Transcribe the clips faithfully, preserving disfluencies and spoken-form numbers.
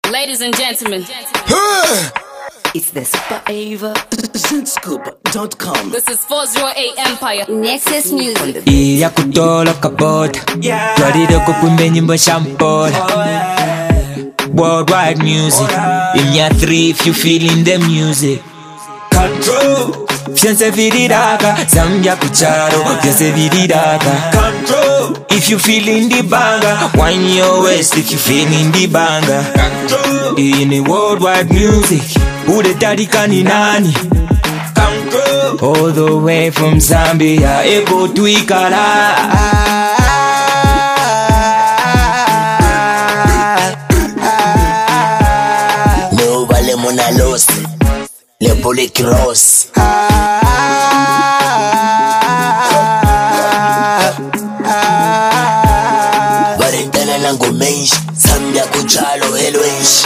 Ladies and gentlemen, it's the Spiva Scoop dot com. This is four oh eight Empire Nexus Music. Iya kutola kabota Twarire kupumbe nyimbo shampora Worldwide music In your three if you feeling the music Control Fianse viriraka Zambia kucharo Fianse viriraka Control If you feeling the banga Wine your waist if you feeling the banga Control In the worldwide music Who the daddy kani nani Control All the way from Zambia Ego tuikala Mona los le poli cross Varentana nango mensh Zambia kuchalo elwensh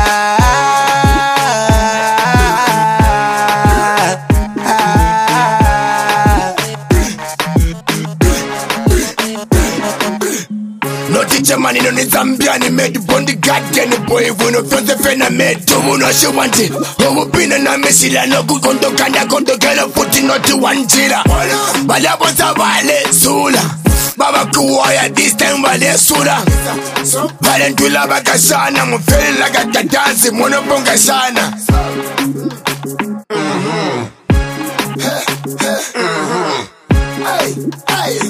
Mani no ni Zambia ni made bondi garden boy vuno fronte fena made to vuno she wanti omu bina na mesila no kukondo kanda kondo gelo futi no ti wanjira bala bonza vale sula baba kuwaya this time vale sula vale ndula bakashana mu feel like a dance mono bonga sana ay ay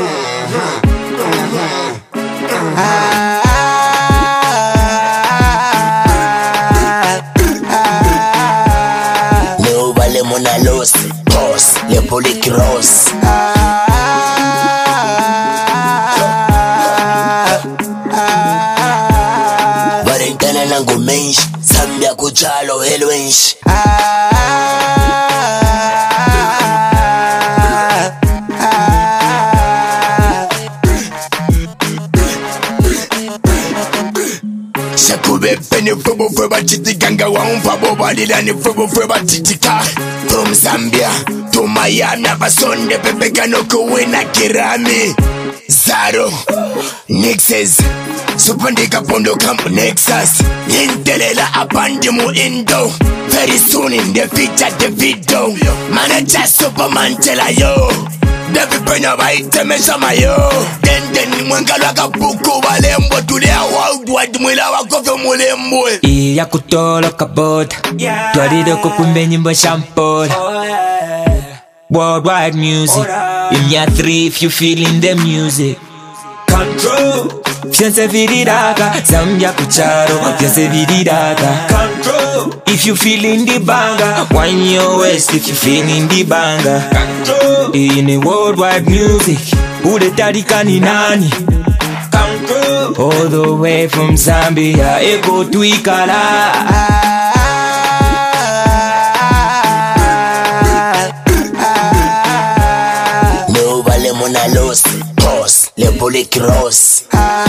No vale mona los boss le poli cross Varentana nango mensh Zambia kuchalo elwensh Shakube penny fubu fuba chitikanga wa umpa bobalila ni fubu fuba chitika From Zambia to Miami abasonde pepeka no kuwina kirami Zaro Nexus Supandika pondo camp Nexus Nintelela abandi mu indo Very soon in the future the video Manager Superman tela yo Devi penya baite mesama yo Dende mwengalo akapuku walembo Tulea worldwide mwila wakofe mulembo Iya kutola kabota Twarire kupumbe nyimbo shampora Worldwide music In your three if you feeling the music Control Fianse viriraka Zambia kucharo Fianse viriraka Control If you feeling the banga Wine your waist if you feeling the banga Control In the worldwide music Who the daddy kani nani Control All the way from Zambia Ego tuikala No vale mona los boss le poli cross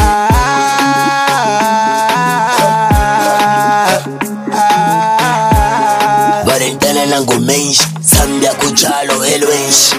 Varentana nango mensh Zambia kuchalo elwensh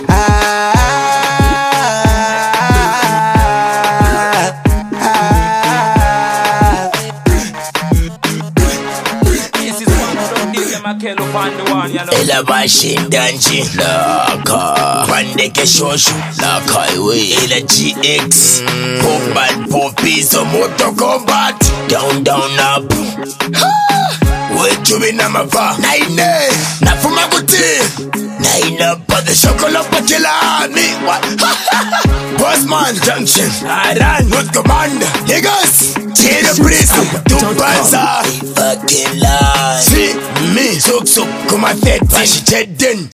Ela bashindanji Laka Pandeke shoshu Laka iwe Ela G X Bombard Popizo Moto Combat Down down up Wechubi na mava Naine Nafuma kuti Naina pa the chocolate patila Me Bossman Junction Aran North Commander Lagos Chile Breeze Tupanza Fucking lie See me Sok sok Kuma fed Pashi Jedden